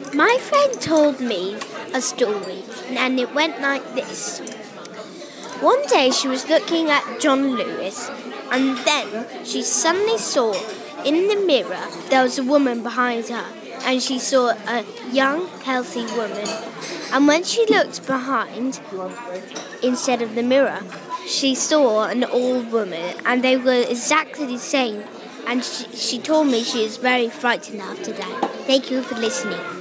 My friend told me a story, and it went like this. One day she was looking at John Lewis, and then she suddenly saw in the mirror there was a woman behind her, and she saw a young, healthy woman. And when she looked behind, instead of the mirror, she saw an old woman, and they were exactly the same. And she told me she is very frightened after that. Thank you for listening.